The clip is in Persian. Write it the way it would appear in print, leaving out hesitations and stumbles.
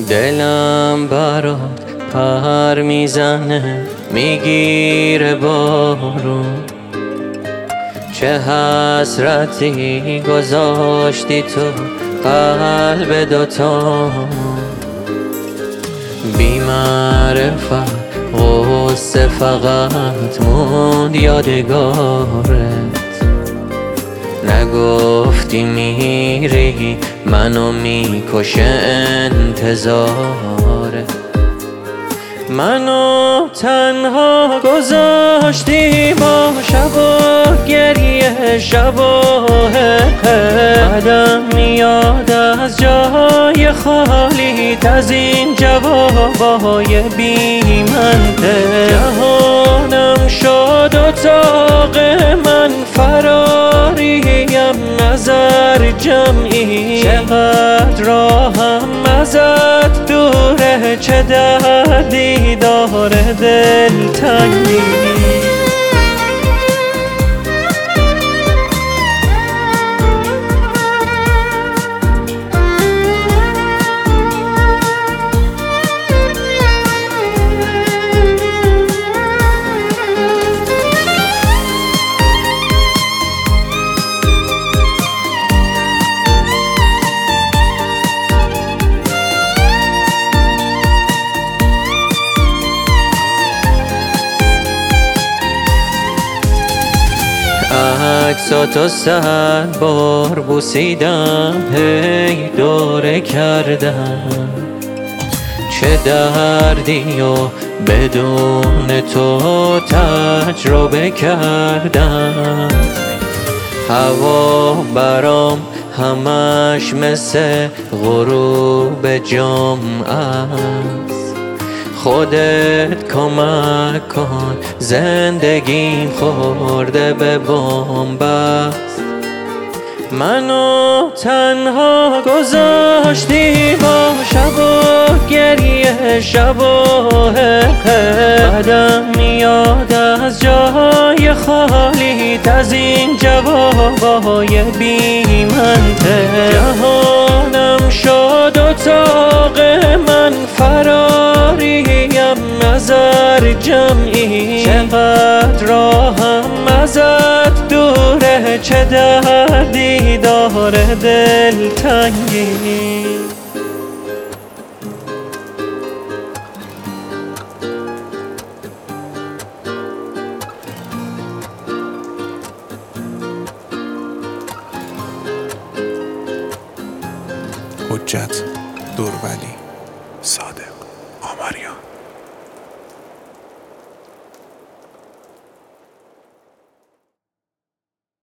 دلم برات پر میزنه میگیره بارون، چه حسرتی گذاشتی تو قلب دوتامون. بی معرفت غصه فقط موند یادگارت، نگفتی میری منو میکشه انتظاره. منو تنها گذاشتی با شب و گریه شباهه، بعدم میاد از جای خالیت از این جوابای بی منطق. جهانم شد اتاق من فراریم نظر جمعی، چقدر راهم ازت دوره، چه دردی داره دلتنگی. عکساتو 100 بار بوسیدم، هی دوره کردم، چه دردی و بدون تو تجربه کردم. هوا برام همش مثل غروب جمعه است، خودت کمک کن زندگیم خورده به بنبست. منو تنها گذاشتی با شب و گریه شباهه، بعدم میاد از جای خالیت از این جوابای بی منطق. جهانم شد اتاق من فراریم نظر جمعی، چقدر راهم ازت دوره، چه دردی داره دلتنگی. حجت دورولی.